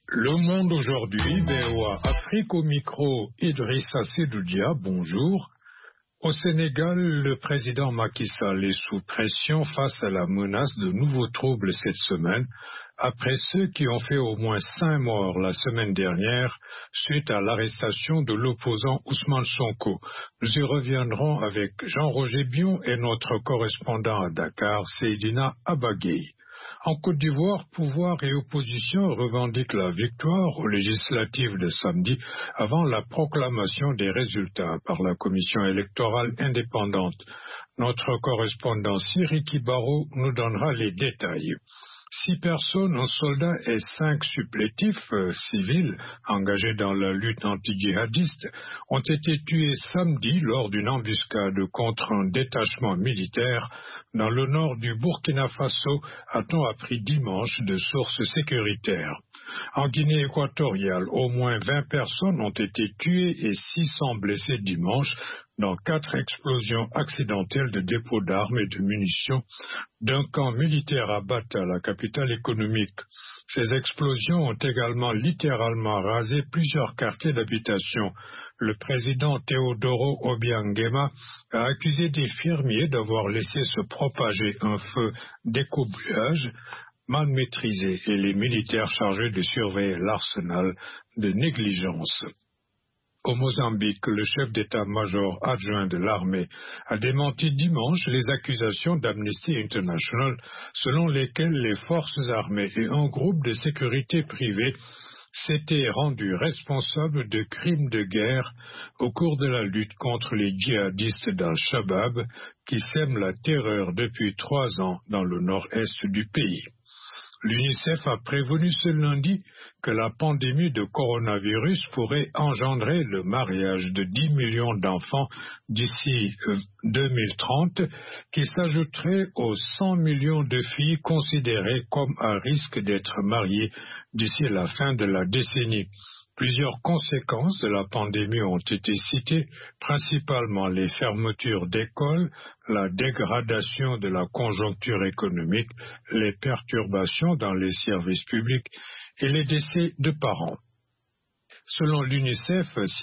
Le monde aujourd'hui, VOA Afrique au micro, Idrissa Sedoudia, bonjour. Au Sénégal, le président Macky Sall est sous pression face à la menace de nouveaux troubles cette semaine, après ceux qui ont fait au moins 5 morts la semaine dernière suite à l'arrestation de l'opposant Ousmane Sonko. Nous y reviendrons avec Jean-Roger Bion et notre correspondant à Dakar, Seydina Abagay. En Côte d'Ivoire, pouvoir et opposition revendiquent la victoire aux législatives de samedi avant la proclamation des résultats par la commission électorale indépendante. Notre correspondant Siriki Baro nous donnera les détails. 6 personnes, un soldat et 5 supplétifs civils engagés dans la lutte anti-djihadiste ont été tués samedi lors d'une embuscade contre un détachement militaire dans le nord du Burkina Faso, a-t-on appris dimanche de sources sécuritaires. En Guinée équatoriale, au moins 20 personnes ont été tuées et 600 blessées dimanche dans 4 explosions accidentelles de dépôts d'armes et de munitions d'un camp militaire à Bata, la capitale économique. Ces explosions ont également littéralement rasé plusieurs quartiers d'habitation. Le président Teodoro Obiangema a accusé des fermiers d'avoir laissé se propager un feu d'écobuage mal maîtrisé et les militaires chargés de surveiller l'arsenal de négligence. Au Mozambique, le chef d'état-major adjoint de l'armée a démenti dimanche les accusations d'Amnesty International selon lesquelles les forces armées et un groupe de sécurité privée s'étaient rendus responsables de crimes de guerre au cours de la lutte contre les djihadistes d'Al-Shabaab qui sèment la terreur depuis 3 ans dans le nord-est du pays. L'UNICEF a prévenu ce lundi que la pandémie de coronavirus pourrait engendrer le mariage de 10 millions d'enfants d'ici 2030, qui s'ajouterait aux 100 millions de filles considérées comme à risque d'être mariées d'ici la fin de la décennie. Plusieurs conséquences de la pandémie ont été citées, principalement les fermetures d'écoles, la dégradation de la conjoncture économique, les perturbations dans les services publics et les décès de parents. Selon l'UNICEF,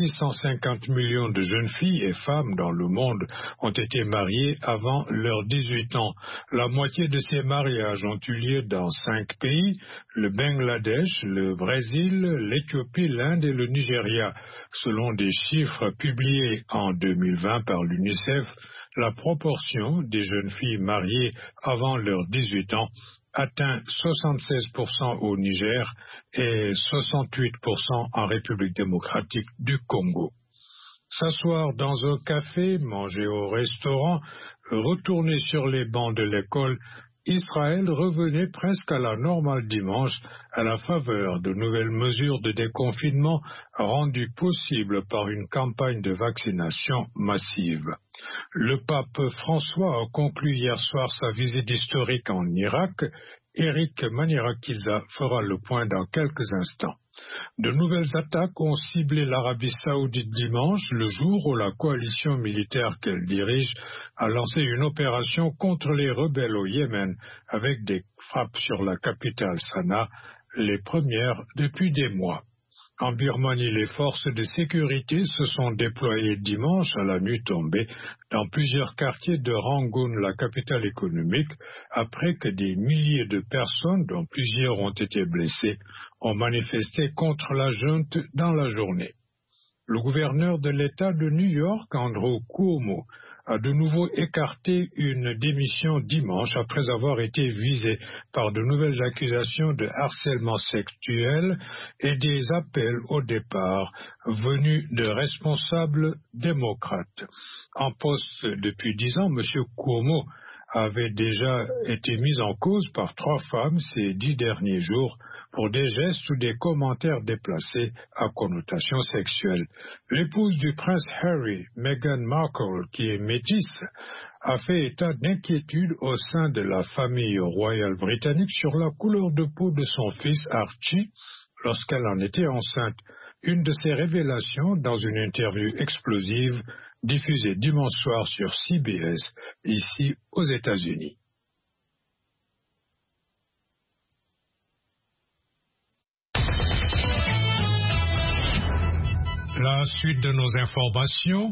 650 millions de jeunes filles et femmes dans le monde ont été mariées avant leurs 18 ans. La moitié de ces mariages ont eu lieu dans 5 pays, le Bangladesh, le Brésil, l'Éthiopie, l'Inde et le Nigeria. Selon des chiffres publiés en 2020 par l'UNICEF, la proportion des jeunes filles mariées avant leurs 18 ans atteint 76% au Niger et 68% en République démocratique du Congo. S'asseoir dans un café, manger au restaurant, retourner sur les bancs de l'école, Israël revenait presque à la normale dimanche à la faveur de nouvelles mesures de déconfinement rendues possibles par une campagne de vaccination massive. Le pape François a conclu hier soir sa visite historique en Irak. Eric Manirakilza fera le point dans quelques instants. De nouvelles attaques ont ciblé l'Arabie saoudite dimanche, le jour où la coalition militaire qu'elle dirige a lancé une opération contre les rebelles au Yémen, avec des frappes sur la capitale Sanaa, les premières depuis des mois. En Birmanie, les forces de sécurité se sont déployées dimanche à la nuit tombée dans plusieurs quartiers de Rangoon, la capitale économique, après que des milliers de personnes, dont plusieurs ont été blessées, ont manifesté contre la junte dans la journée. Le gouverneur de l'État de New York, Andrew Cuomo, a de nouveau écarté une démission dimanche après avoir été visé par de nouvelles accusations de harcèlement sexuel et des appels au départ venus de responsables démocrates. En poste depuis 10 ans, M. Cuomo avait déjà été mis en cause par 3 femmes ces 10 derniers jours pour des gestes ou des commentaires déplacés à connotation sexuelle. L'épouse du prince Harry, Meghan Markle, qui est métisse, a fait état d'inquiétude au sein de la famille royale britannique sur la couleur de peau de son fils Archie lorsqu'elle en était enceinte. Une de ces révélations dans une interview explosive diffusée dimanche soir sur CBS, ici aux États-Unis. La suite de nos informations.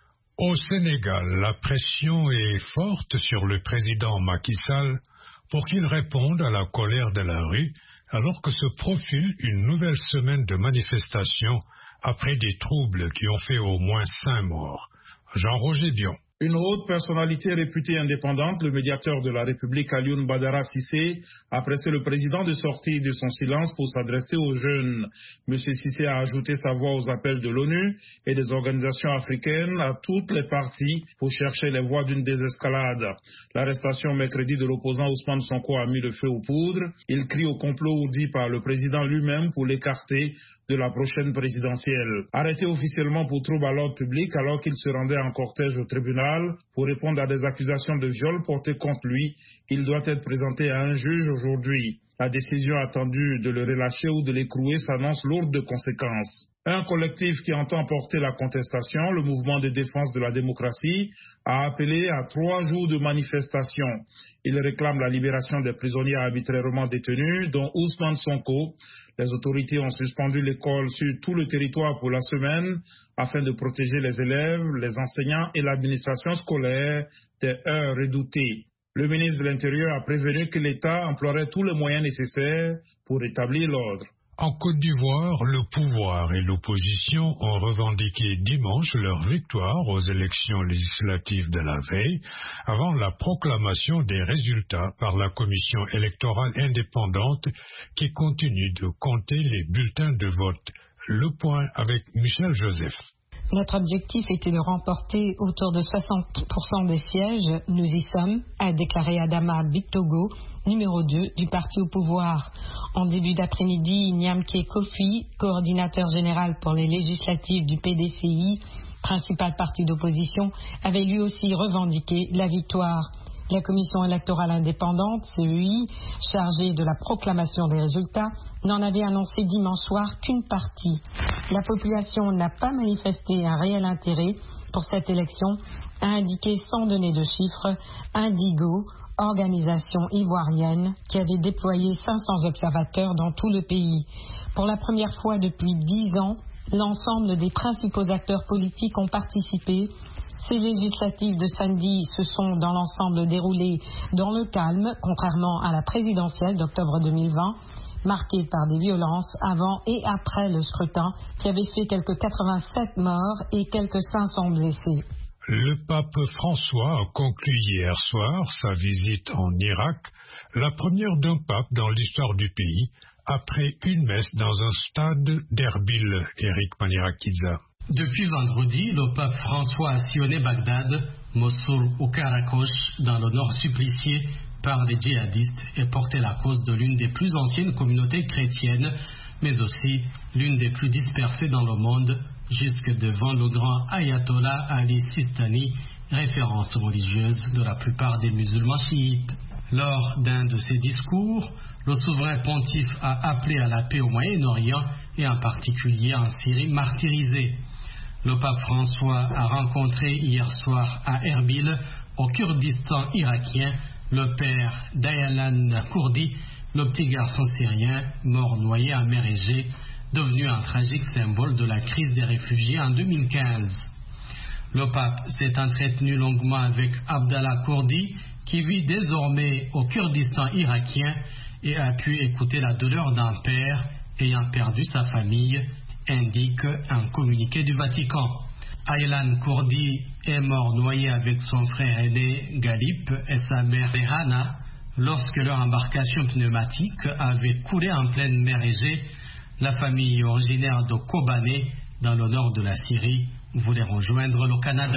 Au Sénégal, la pression est forte sur le président Macky Sall pour qu'il réponde à la colère de la rue, alors que se profile une nouvelle semaine de manifestations après des troubles qui ont fait au moins 5 morts. Jean-Roger Dion. Une haute personnalité réputée indépendante, le médiateur de la République Alioune Badara Cissé, a pressé le président de sortir de son silence pour s'adresser aux jeunes. M. Cissé a ajouté sa voix aux appels de l'ONU et des organisations africaines à toutes les parties pour chercher les voies d'une désescalade. L'arrestation mercredi de l'opposant Ousmane Sonko a mis le feu aux poudres. Il crie au complot ourdi par le président lui-même pour l'écarter de la prochaine présidentielle. Arrêté officiellement pour trouble à l'ordre public alors qu'il se rendait en cortège au tribunal pour répondre à des accusations de viol portées contre lui, il doit être présenté à un juge aujourd'hui. La décision attendue de le relâcher ou de l'écrouer s'annonce lourde de conséquences. Un collectif qui entend porter la contestation, le mouvement de défense de la démocratie, a appelé à 3 jours de manifestation. Il réclame la libération des prisonniers arbitrairement détenus, dont Ousmane Sonko. Les autorités ont suspendu l'école sur tout le territoire pour la semaine afin de protéger les élèves, les enseignants et l'administration scolaire des heurts redoutés. Le ministre de l'Intérieur a prévenu que l'État emploierait tous les moyens nécessaires pour rétablir l'ordre. En Côte d'Ivoire, le pouvoir et l'opposition ont revendiqué dimanche leur victoire aux élections législatives de la veille, avant la proclamation des résultats par la commission électorale indépendante qui continue de compter les bulletins de vote. Le point avec Michel Joseph. Notre objectif était de remporter autour de 60% des sièges. Nous y sommes, a déclaré Adama Bitogo, numéro 2 du parti au pouvoir. En début d'après-midi, Nyamke Kofi, coordinateur général pour les législatives du PDCI, principal parti d'opposition, avait lui aussi revendiqué la victoire. La commission électorale indépendante, CEI, chargée de la proclamation des résultats, n'en avait annoncé dimanche soir qu'une partie. La population n'a pas manifesté un réel intérêt pour cette élection, a indiqué sans donner de chiffres Indigo, organisation ivoirienne qui avait déployé 500 observateurs dans tout le pays. Pour la première fois depuis 10 ans, l'ensemble des principaux acteurs politiques ont participé. Ces législatives de samedi se sont dans l'ensemble déroulées dans le calme, contrairement à la présidentielle d'octobre 2020, marquée par des violences avant et après le scrutin, qui avait fait quelques 87 morts et quelques 500 blessés. Le pape François a conclu hier soir sa visite en Irak, la première d'un pape dans l'histoire du pays, après une messe dans un stade d'Erbil. Eric Manirakidza. Depuis vendredi, le pape François a sillonné Bagdad, Mossoul ou Karakosh dans le nord supplicié par les djihadistes et porté la cause de l'une des plus anciennes communautés chrétiennes, mais aussi l'une des plus dispersées dans le monde, jusque devant le grand ayatollah Ali Sistani, référence religieuse de la plupart des musulmans chiites. Lors d'un de ses discours, le souverain pontife a appelé à la paix au Moyen-Orient et en particulier en Syrie martyrisée. Le pape François a rencontré hier soir à Erbil, au Kurdistan irakien, le père d'Ayalan Kurdi, le petit garçon syrien mort noyé en mer Égée, devenu un tragique symbole de la crise des réfugiés en 2015. Le pape s'est entretenu longuement avec Abdallah Kurdi, qui vit désormais au Kurdistan irakien et a pu écouter la douleur d'un père ayant perdu sa famille, indique un communiqué du Vatican. Aylan Kurdi est mort noyé avec son frère aîné Galip et sa mère Rehana lorsque leur embarcation pneumatique avait coulé en pleine mer Égée. La famille originaire de Kobané, dans le nord de la Syrie, voulait rejoindre le Canada.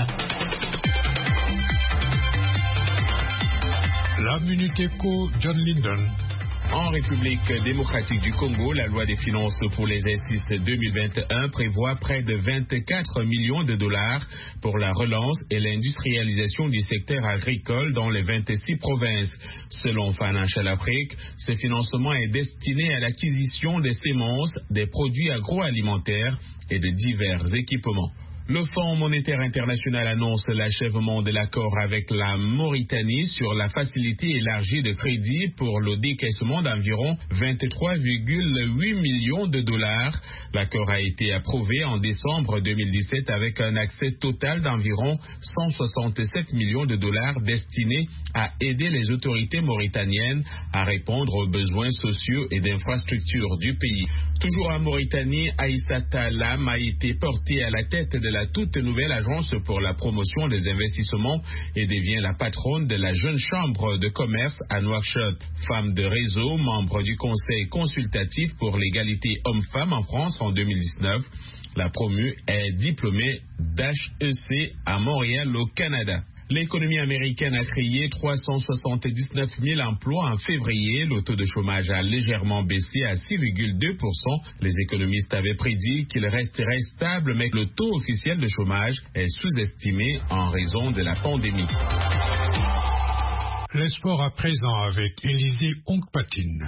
La Minute Éco, John Linden. En République démocratique du Congo, la loi des finances pour l'exercice 2021 prévoit près de 24 millions de dollars pour la relance et l'industrialisation du secteur agricole dans les 26 provinces. Selon Financial Afrique, ce financement est destiné à l'acquisition des semences, des produits agroalimentaires et de divers équipements. Le Fonds monétaire international annonce l'achèvement de l'accord avec la Mauritanie sur la facilité élargie de crédit pour le décaissement d'environ 23,8 millions de dollars. L'accord a été approuvé en décembre 2017 avec un accès total d'environ 167 millions de dollars destinés à aider les autorités mauritaniennes à répondre aux besoins sociaux et d'infrastructures du pays. Toujours en Mauritanie, Aïssata Lam a été portée à la tête de la toute nouvelle agence pour la promotion des investissements et devient la patronne de la jeune chambre de commerce à Nouakchott. Femme de réseau, membre du conseil consultatif pour l'égalité homme-femme en France en 2019, la promue est diplômée d'HEC à Montréal au Canada. L'économie américaine a créé 379 000 emplois en février. Le taux de chômage a légèrement baissé à 6,2%. Les économistes avaient prédit qu'il resterait stable, mais que le taux officiel de chômage est sous-estimé en raison de la pandémie. Les sports à présent avec Élisée Ongpatine.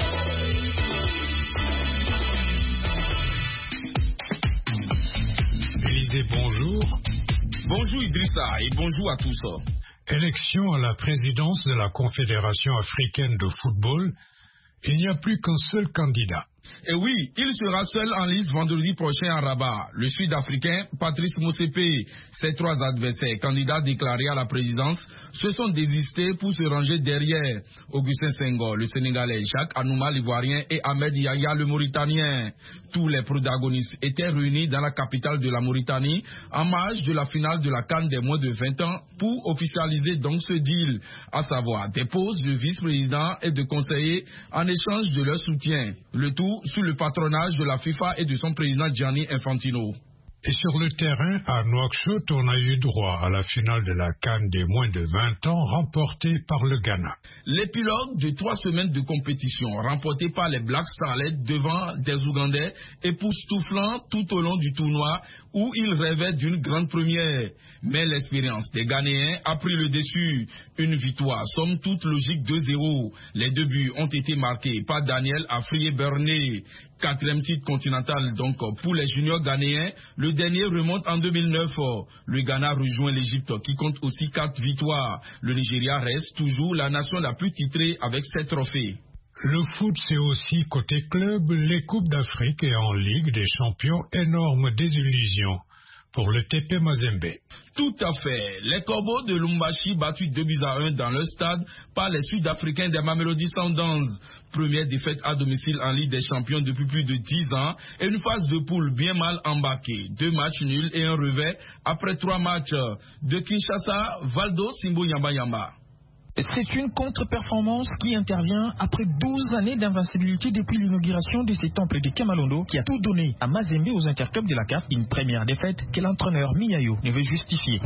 Élisée, bonjour. Bonjour Idrissa et bonjour à tous. Élection à la présidence de la Confédération africaine de football, il n'y a plus qu'un seul candidat. Et oui, il sera seul en liste vendredi prochain à Rabat. Le Sud-Africain Patrice Motsepe, ses 3 adversaires candidats déclarés à la présidence se sont désistés pour se ranger derrière Augustin Senghor, le Sénégalais, Jacques Anouma, l'Ivoirien et Ahmed Yahya, le Mauritanien. Tous les protagonistes étaient réunis dans la capitale de la Mauritanie en marge de la finale de la CAN des moins de 20 ans pour officialiser donc ce deal, à savoir des postes de vice-président et de conseillers en échange de leur soutien. Le tout sous le patronage de la FIFA et de son président Gianni Infantino. Et sur le terrain, à Nouakchott, on a eu droit à la finale de la CAN des moins de 20 ans remportée par le Ghana. L'épilogue de 3 semaines de compétition remportée par les Black Starlets devant des Ougandais époustouflants tout au long du tournoi où ils rêvaient d'une grande première. Mais l'expérience des Ghanéens a pris le dessus. Une victoire, somme toute logique 2-0. Les 2 buts ont été marqués par Daniel Afrié-Berné. 4e titre continental donc pour les juniors ghanéens. Le dernier remonte en 2009. Le Ghana rejoint l'Égypte qui compte aussi 4 victoires. Le Nigeria reste toujours la nation la plus titrée avec 7 trophées. Le foot, c'est aussi côté club, les Coupes d'Afrique et en Ligue des Champions, énorme désillusion pour le TP Mazembe. Tout à fait. Les Corbeaux de Lumbashi battus 2-1 dans leur stade par les Sud-Africains des Mamelodi Sundowns. Première défaite à domicile en Ligue des Champions depuis plus de 10 ans et une phase de poule bien mal embarquée. 2 matchs nuls et un revers après 3 matchs. De Kinshasa, Valdo Simbo Yamba Yamba. C'est une contre-performance qui intervient après 12 années d'invincibilité depuis l'inauguration de ces temples de Kamalondo qui a tout donné à Mazembe aux interclubs de la CAF. Une première défaite que l'entraîneur Miayo ne veut justifier.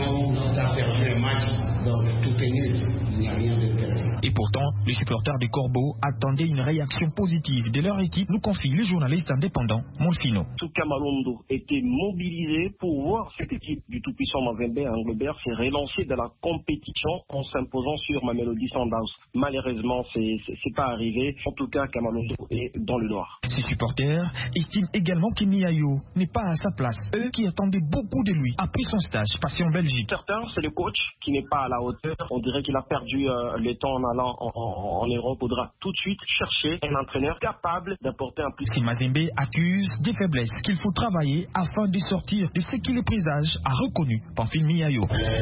Et pourtant, les supporters des Corbeaux attendaient une réaction positive de leur équipe, nous confie le journaliste indépendant Monfino. Tout Kamalondo était mobilisé pour voir cette équipe du tout-puissant Mazembe à Anglebert se relancer dans la compétition en s'imposant sur Mamelodi Sundowns. Malheureusement, c'est pas arrivé. En tout cas, Kamalondo est dans le noir. Ces supporters estiment également que Miayo n'est pas à sa place. Eux qui attendaient beaucoup de lui après son stage passé en Belgique. Certains, c'est le coach qui n'est pas à la hauteur. On dirait qu'il a perdu le temps en allant en Europe. Il faudra tout de suite chercher un entraîneur capable d'apporter un plus. Si Mazembe accuse des faiblesses qu'il faut travailler afin de sortir de ce que le présage a reconnu Pamphile Miayo.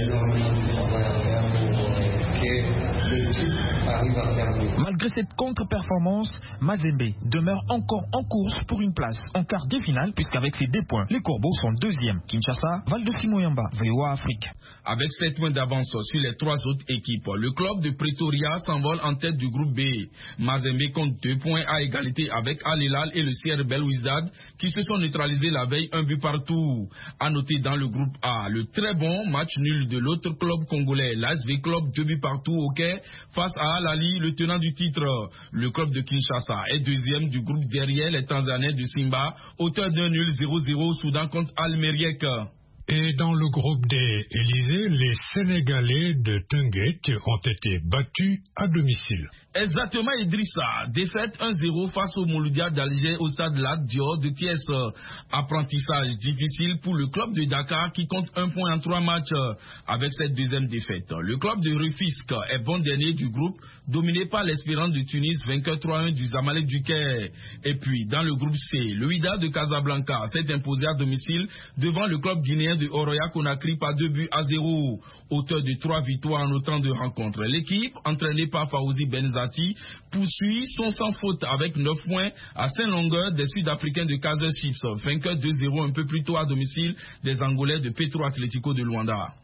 Malgré cette contre-performance, Mazembe demeure encore en course pour une place en quart de finale, puisqu'avec ses 2 points, les Corbeaux sont 2e. Kinshasa, Valdo Moyamba, VOA Afrique. Avec 7 points d'avance sur les 3 autres équipes, le club de Pretoria s'envole en tête du groupe B. Mazembe compte 2 points à égalité avec Al Hilal et le CR Belouizdad qui se sont neutralisés la veille 1 but partout. À noter dans le groupe A, le très bon match nul de l'autre club congolais, l'ASV Club 2 buts partout au Caire face à Al Ali, le tenant du titre. Le club de Kinshasa est 2e du groupe derrière les Tanzaniens de Simba, auteur d'un nul 0-0 Soudan contre Al-Meriek. Et dans le groupe D, Élysée, les Sénégalais de Teungueth ont été battus à domicile. Exactement, Idrissa. Défaite 1-0 face au Mouloudia d'Alger au stade Lat Dior de Thiès. Apprentissage difficile pour le club de Dakar qui compte 1 point en 3 matchs avec cette deuxième défaite. Le club de Rufisque est bon dernier du groupe, dominé par l'Espérance de Tunis, vainqueur 3-1 du Zamalek du Caire. Et puis, dans le groupe C, le Wydad de Casablanca s'est imposé à domicile devant le club guinéen de Oroya Conakry par 2-0, auteur de 3 victoires en autant de rencontres. L'équipe, entraînée par Fawzi Benzati, poursuit son sans faute avec 9 points à 5 longueurs des Sud-Africains de Kaizer Chiefs, vainqueur 2-0 un peu plus tôt à domicile des Angolais de Petro Atlético de Luanda.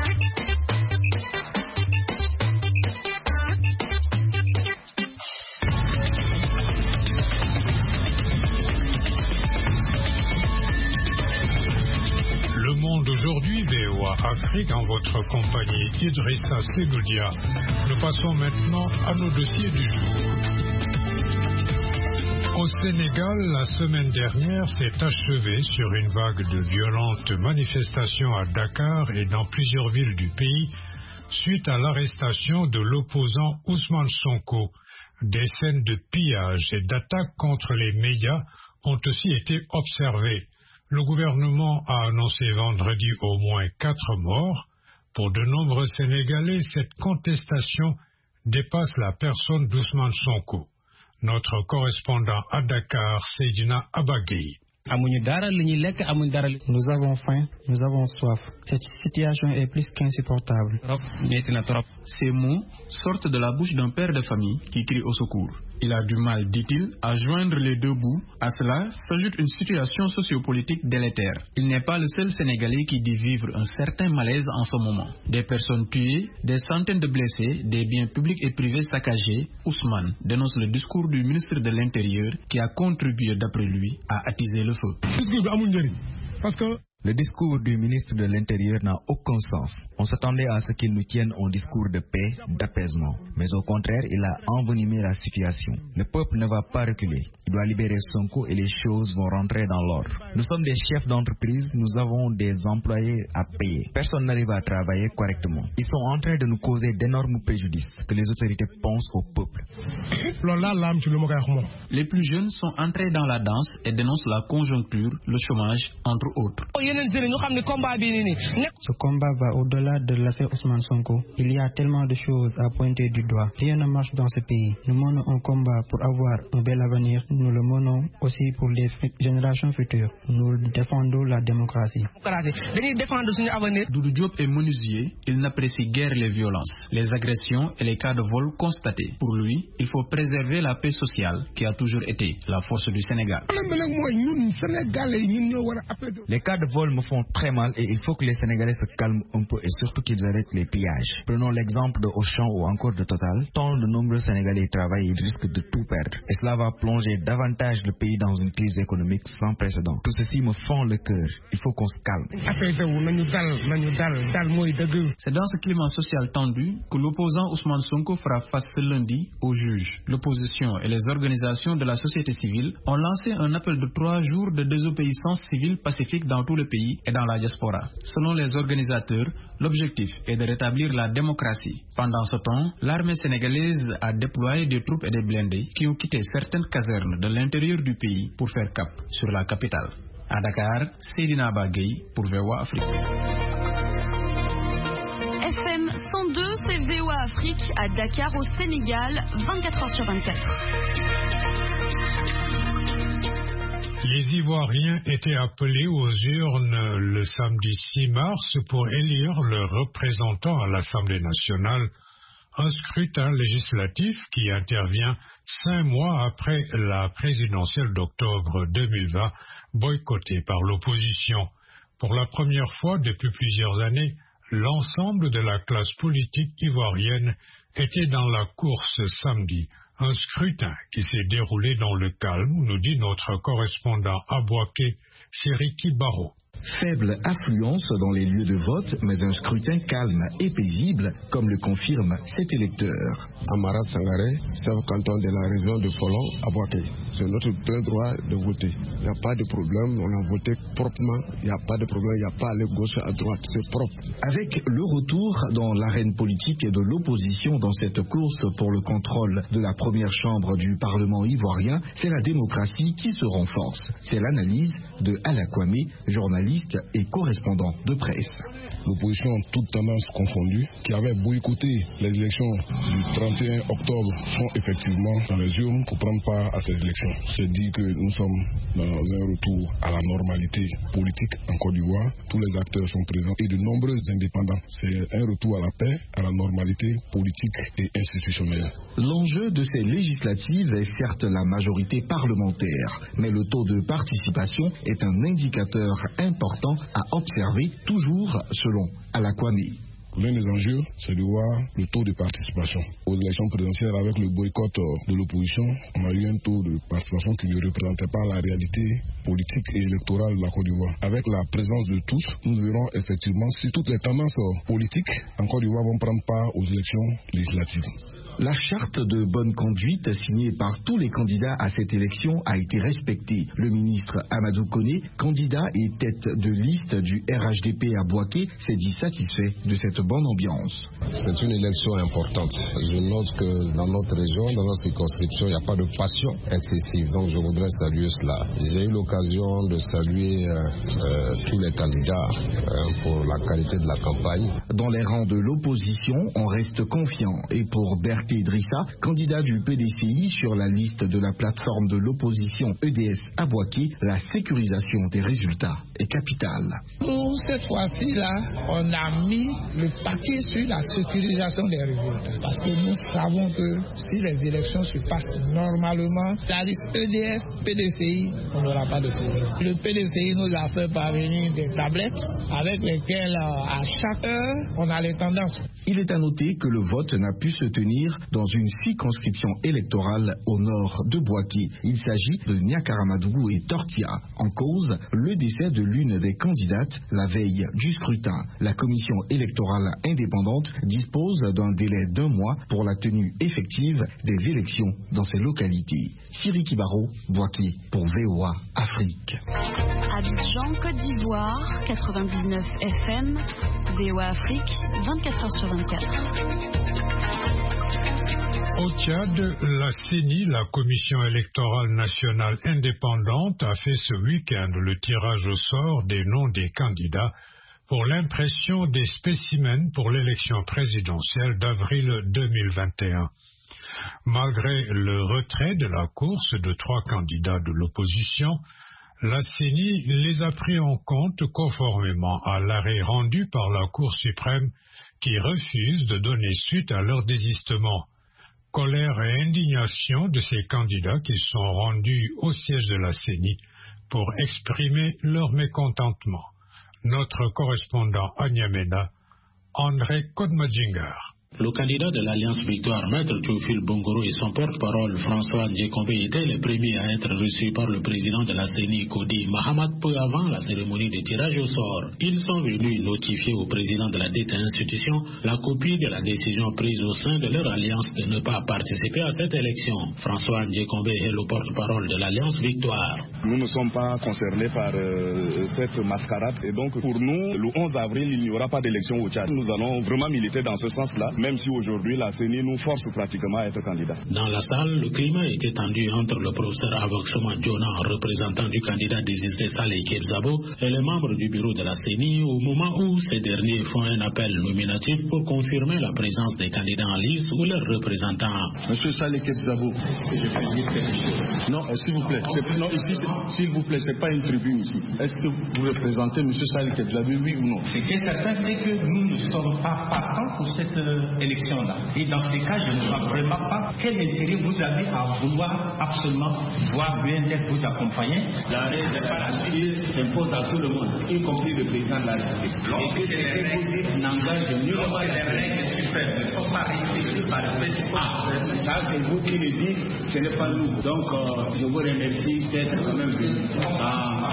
Aujourd'hui, VOA Afrique, en votre compagnie Idrissa Seloudia. Nous passons maintenant à nos dossiers du jour. Au Sénégal, la semaine dernière s'est achevée sur une vague de violentes manifestations à Dakar et dans plusieurs villes du pays suite à l'arrestation de l'opposant Ousmane Sonko. Des scènes de pillage et d'attaques contre les médias ont aussi été observées. Le gouvernement a annoncé vendredi au moins 4 morts. Pour de nombreux Sénégalais, cette contestation dépasse la personne d'Ousmane Sonko. Notre correspondant à Dakar, Seydina Abagui. Nous avons faim, nous avons soif. Cette situation est plus qu'insupportable. Ces mots sortent de la bouche d'un père de famille qui crie au secours. Il a du mal, dit-il, à joindre les deux bouts. À cela s'ajoute une situation sociopolitique délétère. Il n'est pas le seul Sénégalais qui dit vivre un certain malaise en ce moment. Des personnes tuées, des centaines de blessés, des biens publics et privés saccagés. Ousmane dénonce le discours du ministre de l'Intérieur qui a contribué, d'après lui, à attiser le feu. Le discours du ministre de l'Intérieur n'a aucun sens. On s'attendait à ce qu'il nous tienne un discours de paix, d'apaisement. Mais au contraire, il a envenimé la situation. Le peuple ne va pas reculer. Il doit libérer Sonko et les choses vont rentrer dans l'ordre. Nous sommes des chefs d'entreprise, nous avons des employés à payer. Personne n'arrive à travailler correctement. Ils sont en train de nous causer d'énormes préjudices que les autorités pensent au peuple. Les plus jeunes sont entrés dans la danse et dénoncent la conjoncture, le chômage, entre autres. Ce combat va au-delà de l'affaire Ousmane Sonko. Il y a tellement de choses à pointer du doigt. Rien ne marche dans ce pays. Nous menons un combat pour avoir un bel avenir. Nous le menons aussi pour les générations futures. Nous défendons la démocratie. Doudou Diop est menuisier. Il n'apprécie guère les violences, les agressions et les cas de vol constatés. Pour lui, il faut préserver la paix sociale qui a toujours été la force du Sénégal. Les cas de vol me font très mal et il faut que les Sénégalais se calment un peu et surtout qu'ils arrêtent les pillages. Prenons l'exemple de Auchan ou encore de Total. Tant de nombreux Sénégalais travaillent, ils risquent de tout perdre. Et cela va plonger davantage le pays dans une crise économique sans précédent. Tout ceci me fend le cœur. Il faut qu'on se calme. C'est dans ce climat social tendu que l'opposant Ousmane Sonko fera face ce lundi au juge. L'opposition et les organisations de la société civile ont lancé un appel de 3 jours de désobéissance civile pacifique dans tout le pays et dans la diaspora. Selon les organisateurs, l'objectif est de rétablir la démocratie. Pendant ce temps, l'armée sénégalaise a déployé des troupes et des blindés qui ont quitté certaines casernes de l'intérieur du pays pour faire cap sur la capitale. À Dakar, Seydina Abagui pour VOA Afrique. FM 102, c'est VOA Afrique à Dakar au Sénégal, 24h/24. Les Ivoiriens étaient appelés aux urnes le samedi 6 mars pour élire leurs représentants à l'Assemblée nationale, un scrutin législatif qui intervient 5 mois après la présidentielle d'octobre 2020, boycottée par l'opposition. Pour la première fois depuis plusieurs années, l'ensemble de la classe politique ivoirienne était dans la course samedi. Un scrutin qui s'est déroulé dans le calme, nous dit notre correspondant à Bouaké, Sériki Baro. Faible affluence dans les lieux de vote, mais un scrutin calme et paisible, comme le confirme cet électeur. Amara Sangaré, canton de la région de Folon à Boaké. C'est notre plein droit de voter. Il n'y a pas de problème, on a voté proprement, il n'y a pas de problème, il n'y a pas à aller gauche à droite, c'est propre. Avec le retour dans l'arène politique de l'opposition dans cette course pour le contrôle de la première chambre du Parlement ivoirien, c'est la démocratie qui se renforce. C'est l'analyse de Ala Kwame, journaliste et correspondant de presse. L'opposition, toutes tendances confondues, qui avait boycotté les élections du 31 octobre, sont effectivement dans les urnes pour prendre part à ces élections. C'est dit que nous sommes dans un retour à la normalité politique en Côte d'Ivoire. Tous les acteurs sont présents et de nombreux indépendants. C'est un retour à la paix, à la normalité politique et institutionnelle. L'enjeu de ces législatives est certes la majorité parlementaire, mais le taux de participation est un indicateur important à observer, toujours selon Ala Kwame. L'un des enjeux, c'est de voir le taux de participation. Aux élections présidentielles, avec le boycott de l'opposition, on a eu un taux de participation qui ne représentait pas la réalité politique et électorale de la Côte d'Ivoire. Avec la présence de tous, nous verrons effectivement si toutes les tendances politiques en Côte d'Ivoire vont prendre part aux élections législatives. La charte de bonne conduite signée par tous les candidats à cette élection a été respectée. Le ministre Amadou Koné, candidat et tête de liste du RHDP à Boaké, s'est dit satisfait de cette bonne ambiance. C'est une élection importante. Je note que dans notre région, dans notre circonscription, il n'y a pas de passion excessive. Donc je voudrais saluer cela. J'ai eu l'occasion de saluer tous les candidats pour la qualité de la campagne. Dans les rangs de l'opposition, on reste confiant. Et pour Bertrand Idrissa, candidat du PDCI sur la liste de la plateforme de l'opposition EDS à Boaké, la sécurisation des résultats est capitale. Nous, cette fois-ci-là, on a mis le paquet sur la sécurisation des résultats. Parce que nous savons que si les élections se passent normalement, la liste EDS, PDCI, on n'aura pas de problème. Le PDCI nous a fait parvenir des tablettes avec lesquelles, à chaque heure, on a les tendances. Il est à noter que le vote n'a pu se tenir dans une circonscription électorale au nord de Boaké. Il s'agit de Niakaramadougou et Tortia. En cause, le décès de l'une des candidates la veille du scrutin. La commission électorale indépendante dispose d'un délai d'1 mois pour la tenue effective des élections dans ces localités. Siri Kibaro, Boaké pour VOA Afrique. Abidjan, Côte d'Ivoire, 99 FM, VOA Afrique, 24h/24. Au Tchad, la CENI, la Commission électorale nationale indépendante, a fait ce week-end le tirage au sort des noms des candidats pour l'impression des spécimens pour l'élection présidentielle d'avril 2021. Malgré le retrait de la course de 3 candidats de l'opposition, la CENI les a pris en compte conformément à l'arrêt rendu par la Cour suprême qui refuse de donner suite à leur désistement. Colère et indignation de ces candidats qui sont rendus au siège de la CENI pour exprimer leur mécontentement. Notre correspondant à N'Djamena, André Kodmadjinger. Le candidat de l'Alliance Victoire, Maître Théophile Bongoro, et son porte-parole, François Ndjekombe, étaient les premiers à être reçus par le président de la CENI, Kodi Mahamat, peu avant la cérémonie de tirage au sort. Ils sont venus notifier au président de la dite institution la copie de la décision prise au sein de leur alliance de ne pas participer à cette élection. François Ndjekombe est le porte-parole de l'Alliance Victoire. Nous ne sommes pas concernés par cette mascarade et donc pour nous, le 11 avril, il n'y aura pas d'élection au Tchad. Nous allons vraiment militer dans ce sens-là, même si aujourd'hui la CENI nous force pratiquement à être candidat. Dans la salle, le climat était tendu entre le professeur Avoksoman Djona, représentant du candidat désisté Saleh Kebzabo, et les membres du bureau de la CENI au moment où ces derniers font un appel nominatif pour confirmer la présence des candidats en lice ou leurs représentants. Monsieur Saleh Kebzabo, je peux dire quelque chose. Non, s'il vous plaît. Non, ici, s'il vous plaît, c'est pas une tribune ici. Est-ce que vous représentez monsieur Saleh Kebzabo, oui ou non? Ce qui est certain, c'est que nous ne sommes pas partants pour cette élection-là. Et dans ces cas, je ne vois vraiment pas quel intérêt vous avez à vouloir absolument voir l'UNDF vous accompagner. L'arrêt de parasite impose à tout le monde, y compris le président de la République. Et que ces règles n'engagent nullement les règles suprêmes ne sont pas respectées par le président. Ça, c'est vous qui le dites, ce n'est pas nous. Donc, je vous remercie d'être quand même venu.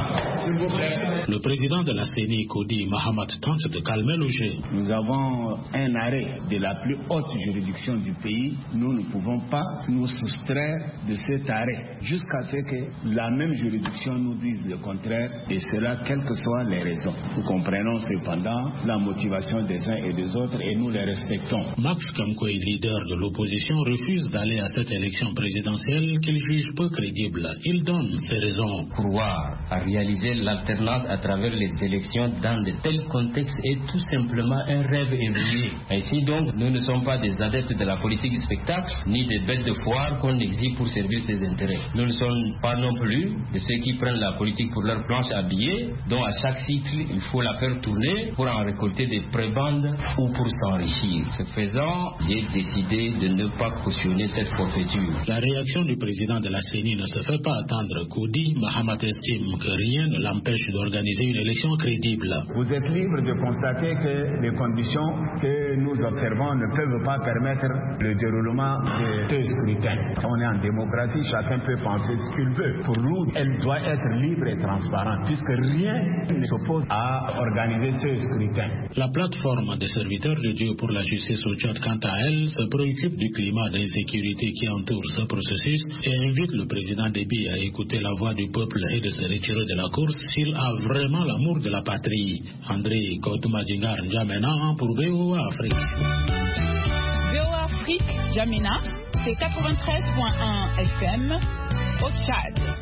Le président de la CENI, Kodi Mahamat, tente de calmer le jeu. Nous avons un arrêt de la plus haute juridiction du pays. Nous ne pouvons pas nous soustraire de cet arrêt jusqu'à ce que la même juridiction nous dise le contraire, et cela quelles que soient les raisons. Nous comprenons cependant la motivation des uns et des autres et nous les respectons. Max Kamkoy, leader de l'opposition, refuse d'aller à cette élection présidentielle qu'il juge peu crédible. Il donne ses raisons. Pouvoir à réaliser l'alternance à travers les élections dans de tels contextes est tout simplement un rêve éveillé. Ainsi donc, nous ne sommes pas des adeptes de la politique spectacle, ni des bêtes de foire qu'on exhibe pour servir ses intérêts. Nous ne sommes pas non plus de ceux qui prennent la politique pour leur planche à billets, dont à chaque cycle, il faut la faire tourner pour en récolter des prébendes ou pour s'enrichir. Ce faisant, j'ai décidé de ne pas cautionner cette forfaiture. La réaction du président de la CENI ne se fait pas attendre. Kodi Mahamat estime que rien ne l'empêche d'organiser une élection crédible. Vous êtes libre de constater que les conditions que nous observons ne peuvent pas permettre le déroulement de ce scrutin. On est en démocratie, chacun peut penser ce qu'il veut. Pour nous, elle doit être libre et transparente, puisque rien ne s'oppose à organiser ce scrutin. La plateforme des serviteurs de Dieu pour la justice au Tchad, quant à elle, se préoccupe du climat d'insécurité qui entoure ce processus et invite le président Déby à écouter la voix du peuple et de se retirer de la course s'il a vraiment l'amour de la patrie. André Koutouma-Djingar N'Djamena pour VOA Afrique. VOA Afrique, N'Djamena, c'est 93.1 FM au Tchad.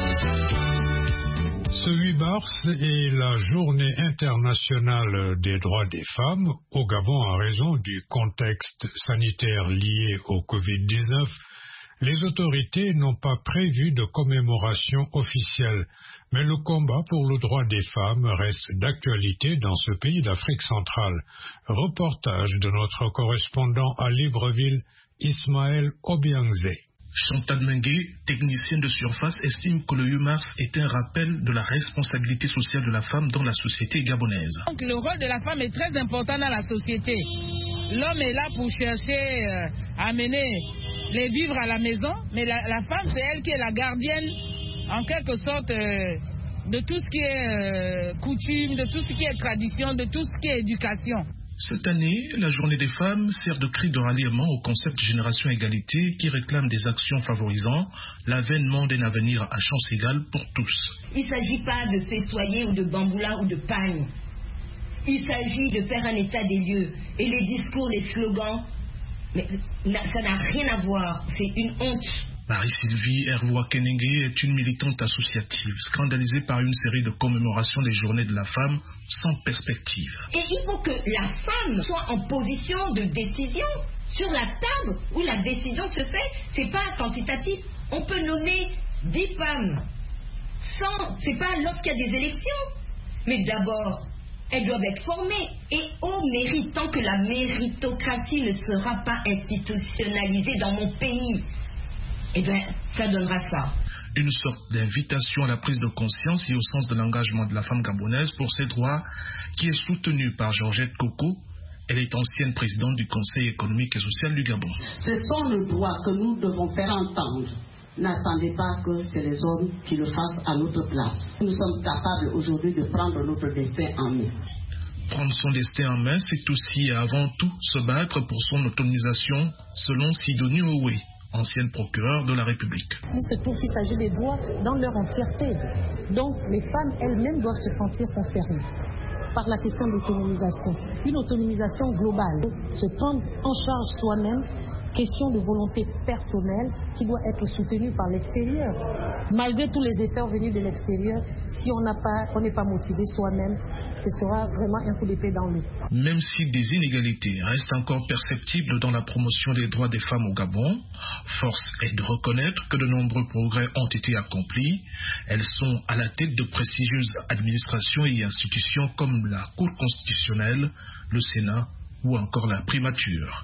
Ce 8 mars est la journée internationale des droits des femmes. Au Gabon, en raison du contexte sanitaire lié au Covid-19, les autorités n'ont pas prévu de commémoration officielle. Mais le combat pour le droit des femmes reste d'actualité dans ce pays d'Afrique centrale. Reportage de notre correspondant à Libreville, Ismaël Obiangze. Chantal Mengue, technicienne de surface, estime que le 8 mars est un rappel de la responsabilité sociale de la femme dans la société gabonaise. Donc, le rôle de la femme est très important dans la société. L'homme est là pour chercher à mener les vivres à la maison, mais la femme, c'est elle qui est la gardienne, en quelque sorte, de tout ce qui est coutume, de tout ce qui est tradition, de tout ce qui est éducation. Cette année, la journée des femmes sert de cri de ralliement au concept Génération Égalité qui réclame des actions favorisant l'avènement d'un avenir à chance égale pour tous. Il ne s'agit pas de festoyer ou de bamboula ou de pagne. Il s'agit de faire un état des lieux. Et les discours, les slogans, mais ça n'a rien à voir. C'est une honte. Marie-Sylvie Hervois-Kenenge est une militante associative, scandalisée par une série de commémorations des journées de la femme sans perspective. Et il faut que la femme soit en position de décision sur la table où la décision se fait. C'est pas quantitatif. On peut nommer 10 femmes c'est pas lorsqu'il y a des élections. Mais d'abord, elles doivent être formées et au mérite, tant que la méritocratie ne sera pas institutionnalisée dans mon pays. Eh bien, ça donnera ça. Une sorte d'invitation à la prise de conscience et au sens de l'engagement de la femme gabonaise pour ses droits qui est soutenue par Georgette Koko. Elle est ancienne présidente du Conseil économique et social du Gabon. Ce sont les droits que nous devons faire entendre. N'attendez pas que c'est les hommes qui le fassent à notre place. Nous sommes capables aujourd'hui de prendre notre destin en main. Prendre son destin en main, c'est aussi et avant tout se battre pour son autonomisation, selon Sidonie Owe, ancienne procureure de la République. C'est pour qu'il s'agit des droits dans leur entièreté. Donc les femmes elles-mêmes doivent se sentir concernées par la question de l'autonomisation. Une autonomisation globale, se prendre en charge soi-même, question de volonté personnelle qui doit être soutenue par l'extérieur. Malgré tous les efforts venus de l'extérieur, si on n'est pas motivé soi-même, ce sera vraiment un coup d'épée dans l'eau. Même si des inégalités restent encore perceptibles dans la promotion des droits des femmes au Gabon, force est de reconnaître que de nombreux progrès ont été accomplis. Elles sont à la tête de prestigieuses administrations et institutions comme la Cour constitutionnelle, le Sénat ou encore la primature.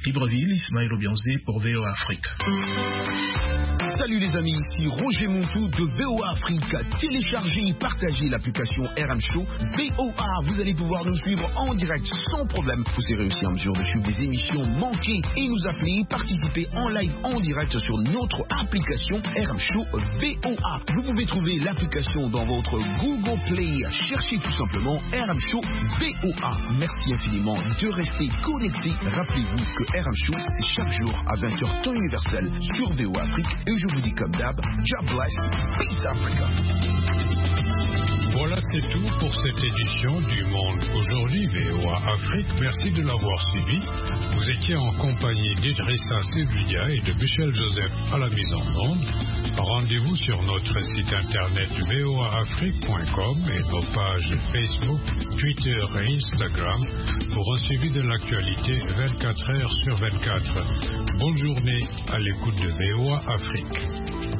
Libreville, Ismaël Obianzé pour VOA Afrique. Salut les amis, ici Roger Montou de VOA Afrique. Téléchargez et partagez l'application RM Show VOA. Vous allez pouvoir nous suivre en direct sans problème. Vous serez aussi en mesure de suivre des émissions manquées et nous appeler, participer en live en direct sur notre application RM Show VOA. Vous pouvez trouver l'application dans votre Google Play. Cherchez tout simplement RM Show VOA. Merci infiniment de rester connecté. Rappelez-vous que RM Show, c'est chaque jour à 20h temps universel sur VOA Afrique. Et je vous dis comme d'hab, God bless, peace Africa. Voilà, c'est tout pour cette édition du Monde Aujourd'hui VOA Afrique. Merci de l'avoir suivi. Vous étiez en compagnie d'Idrissa Sebudia et de Michel Joseph à la mise en onde. Rendez-vous sur notre site internet voaafrique.com et nos pages Facebook, Twitter et Instagram pour un suivi de l'actualité 24 heures sur 24. Bonne journée à l'écoute de VOA Afrique.